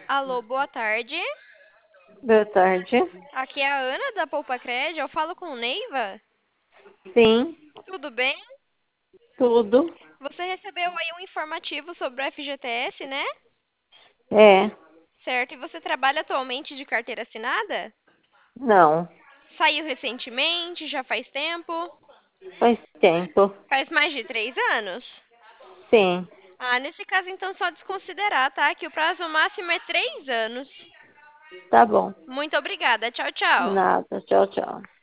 Alô, boa tarde. Boa tarde. Aqui é a Ana da Poupa Cred. Eu falo com o Neiva. Sim, Tudo bem? tudo. Você recebeu aí um informativo sobre o FGTS, né? É, Certo. E você trabalha atualmente de carteira assinada? não, Saiu recentemente? Já faz tempo? faz tempo. Faz mais de 3 anos? Sim, Ah, nesse caso, então, só desconsiderar, tá? Que o prazo máximo é 3 anos. tá bom. Muito obrigada. Tchau, tchau. Nada, tchau, tchau.